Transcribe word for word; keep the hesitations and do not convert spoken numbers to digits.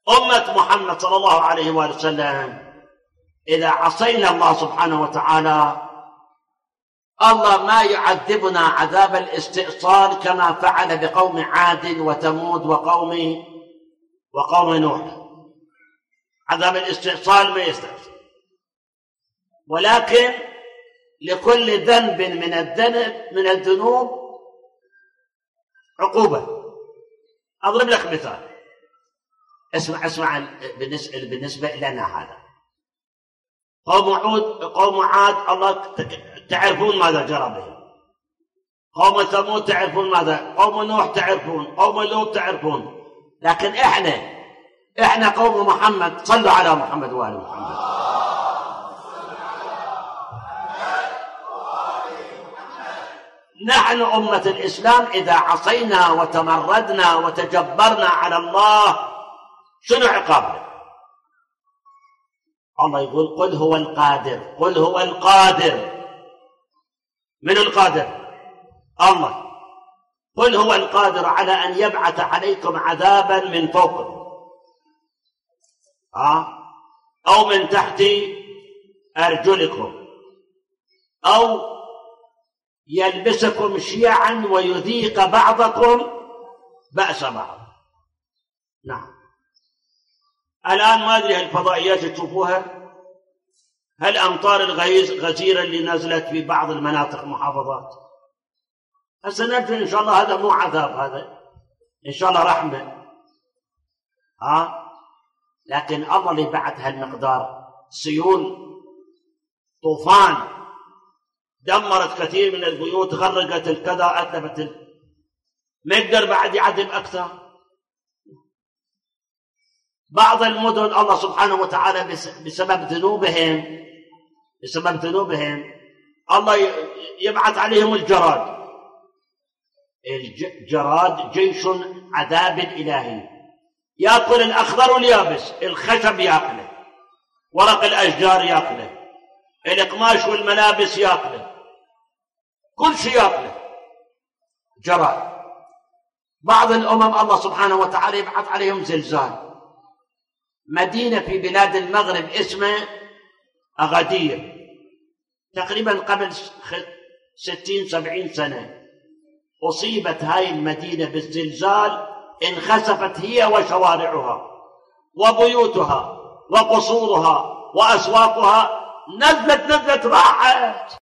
أمة محمد صلى الله عليه وآله وسلم إذا عصينا الله سبحانه وتعالى الله ما يعذبنا عذاب الاستئصال كما فعل بقوم عاد وثمود وقوم وقوم نوح. عذاب الاستئصال ما يستأصل، ولكن لكل ذنب من الذنب من الذنوب عقوبة. أضرب لك مثال، اسمع اسمع بالنسبة, بالنسبة لنا هذا. قوم عود قوم عاد الله تعرفون ماذا جرى بهم، قوم ثمود تعرفون ماذا، قوم نوح تعرفون، قوم لوط تعرفون، لكن احنا احنا قوم محمد صلوا على محمد وآل محمد. نحن أمة الإسلام إذا عصينا وتمردنا وتجبرنا على الله شنو عقابنا؟ الله يقول قل هو القادر، قل هو القادر. من القادر؟ الله. قل هو القادر على أن يبعث عليكم عذابا من فوقكم آه؟ أو من تحت أرجلكم أو يلبسكم شيعا ويذيق بعضكم بأس بعض. نعم. الآن ما أدري الفضائيات تشوفوها، هل أمطار الغيث غزيرة اللي نزلت في بعض المناطق محافظات، هسه نرجو إن شاء الله هذا مو عذاب، هذا إن شاء الله رحمة ها آه؟ لكن الله اللي بعث هالمقدار، سيول طوفان دمرت كثير من البيوت، غرقت الكذا، أتلفت، ما يقدر بعد يعذب أكثر. بعض المدن الله سبحانه وتعالى بسبب ذنوبهم بسبب ذنوبهم الله يبعث عليهم الجراد. الجراد جيش عذاب إلهي، يأكل الأخضر واليابس، الخشب يأكله، ورق الأشجار يأكله، القماش والملابس يأكله، كل شيء يأكله جراد. بعض الأمم الله سبحانه وتعالى يبعث عليهم زلزال. مدينة في بلاد المغرب اسمها أغادير، تقريبا قبل ستين سبعين سنة أصيبت هاي المدينة بالزلزال، انخسفت هي وشوارعها وبيوتها وقصورها وأسواقها، نزلت نزلت راحت.